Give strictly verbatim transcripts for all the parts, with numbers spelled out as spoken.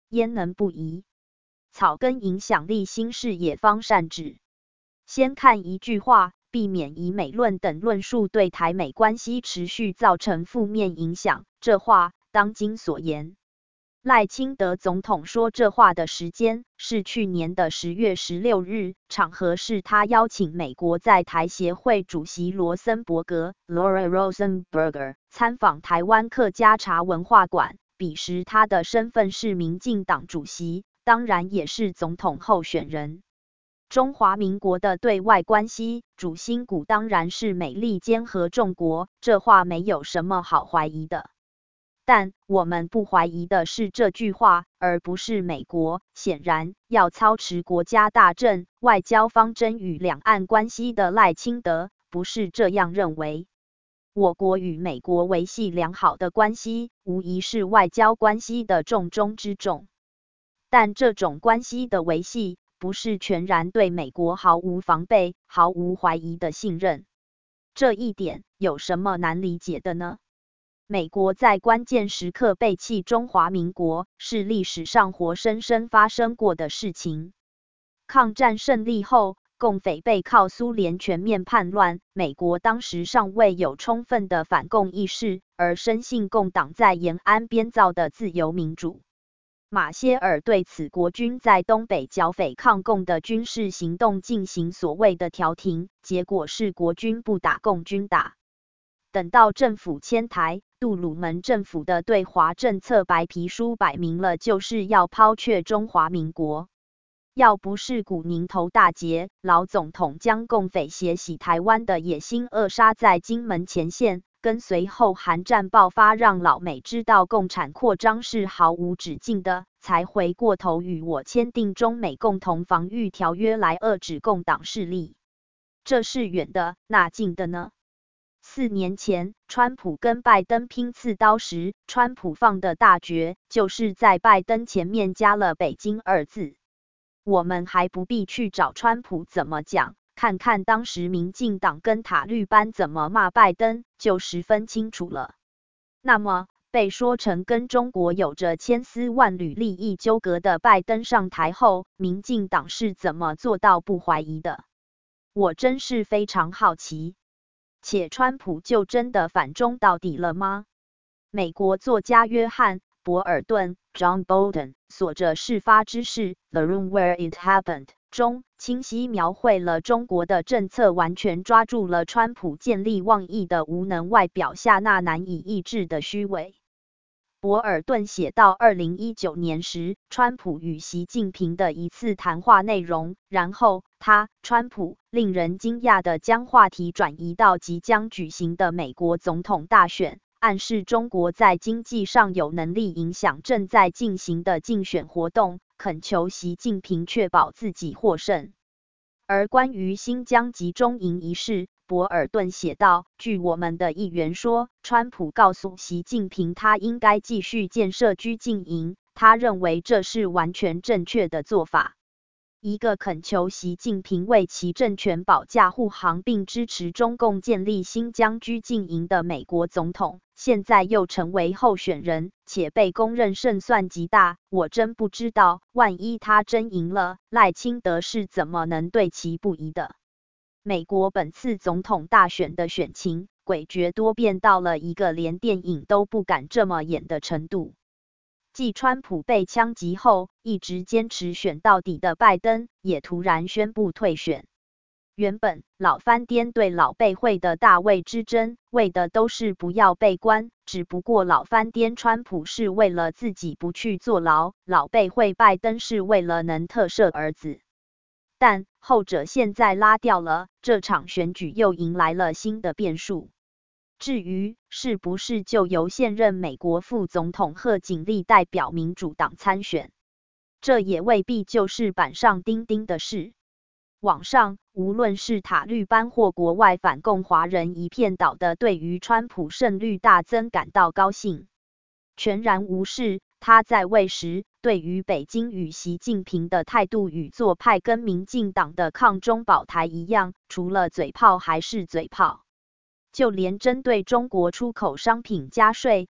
焉能不疑？草根影响力新视野方善止。先看一句话，避免以美论等论述对台美关系持续造成负面影响。这话当今所言。赖清德总统说这话的时间是去年的十月十六日，场合是他邀请美国在台协会主席罗森伯格 （Laura Rosenberger） 参访台湾客家茶文化馆。彼时他的身份是民进党主席，当然也是总统候选人。中华民国的对外关系主心骨当然是美利坚合众国，这话没有什么好怀疑的。但我们不怀疑的是这句话，而不是美国。显然，要操持国家大政、外交方针与两岸关系的赖清德不是这样认为。我国与美国维系良好的关系，无疑是外交关系的重中之重。但这种关系的维系，不是全然对美国毫无防备、毫无怀疑的信任。这一点有什么难理解的呢？美国在关键时刻背弃中华民国，是历史上活生生发生过的事情。抗战胜利后，共匪被靠苏联全面叛乱，美国当时尚未有充分的反共意识，而深信共党在延安编造的自由民主。马歇尔对此国军在东北剿匪抗共的军事行动进行所谓的调停，结果是国军不打共军打。等到政府迁台，杜鲁门政府的对华政策白皮书摆明了就是要抛却中华民国。要不是古宁头大捷，老总统将共匪血洗台湾的野心扼杀在金门前线，跟随后韩战爆发，让老美知道共产扩张是毫无止境的，才回过头与我签订中美共同防御条约来遏制共党势力。这是远的，那近的呢？四年前，川普跟拜登拼刺刀时，川普放的大绝就是在拜登前面加了北京二字。我们还不必去找川普怎么讲，看看当时民进党跟塔绿班怎么骂拜登，就十分清楚了。那么，被说成跟中国有着千丝万缕利益纠葛的拜登上台后，民进党是怎么做到不怀疑的？我真是非常好奇。且川普就真的反中到底了吗？美国作家约翰·博尔顿 （John Bolton） 所着事发之事《The Room Where It Happened》中，清晰描绘了中国的政策完全抓住了川普见利忘义的无能外表下那难以抑制的虚伪。博尔顿写到二零一九年时，川普与习近平的一次谈话内容，然后他，川普，令人惊讶地将话题转移到即将举行的美国总统大选，暗示中国在经济上有能力影响正在进行的竞选活动，恳求习近平确保自己获胜。而关于新疆集中营一事，博尔顿写道，据我们的议员说，川普告诉习近平他应该继续建设拘禁营，他认为这是完全正确的做法。一个恳求习近平为其政权保驾护航并支持中共建立新疆拘禁营的美国总统，现在又成为候选人，且被公认胜算极大，我真不知道，万一他真赢了，赖清德是怎么能对其不疑的。美国本次总统大选的选情诡谲多变到了一个连电影都不敢这么演的程度。继川普被枪击后，一直坚持选到底的拜登也突然宣布退选。原本老翻颠对老被会的大位之争，为的都是不要被关，只不过老翻颠川普是为了自己不去坐牢，老被会拜登是为了能特赦儿子。但后者现在拉掉了，这场选举又迎来了新的变数。至于是不是就由现任美国副总统贺锦丽代表民主党参选，这也未必就是板上钉钉的事。网上无论是塔绿班或国外反共华人一片倒的对于川普胜率大增感到高兴，全然无视他在位时对于北京与习近平的态度与做派跟民进党的抗中保台一样，除了嘴炮还是嘴炮。就连针对中国出口商品加税，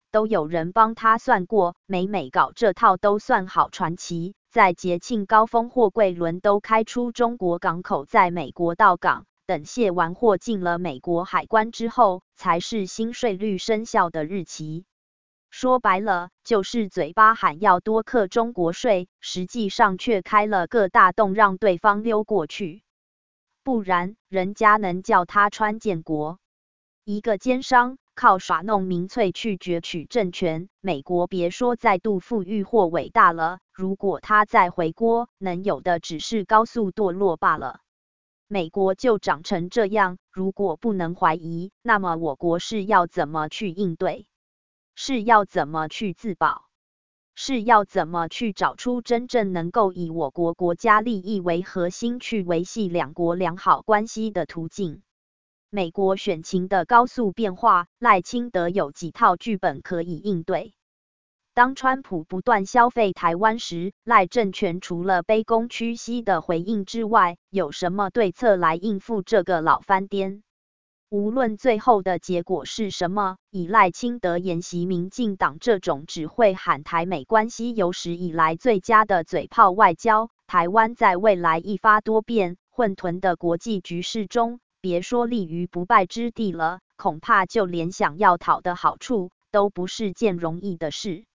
都有人帮他算过，每每搞这套都算好传奇。在节庆高峰，货柜轮都开出中国港口，在美国到港，等卸完货进了美国海关之后，才是新税率生效的日期。说白了，就是嘴巴喊要多课中国税，实际上却开了个大洞让对方溜过去。不然，人家能叫他川建国？一个奸商，靠耍弄民粹去攫取政权，美国别说再度富裕或伟大了，如果他再回锅，能有的只是高速堕落罢了。美国就长成这样，如果不能怀疑，那么我国是要怎么去应对？是要怎么去自保？是要怎么去找出真正能够以我国国家利益为核心去维系两国良好关系的途径？美国选情的高速变化，赖清德有几套剧本可以应对。当川普不断消费台湾时，赖政权除了卑躬屈膝的回应之外，有什么对策来应付这个老翻颠？无论最后的结果是什么，以赖清德沿袭民进党这种只会喊台美关系有史以来最佳的嘴炮外交，台湾在未来一发多变、混沌的国际局势中，别说立于不败之地了，恐怕就连想要讨的好处，都不是件容易的事。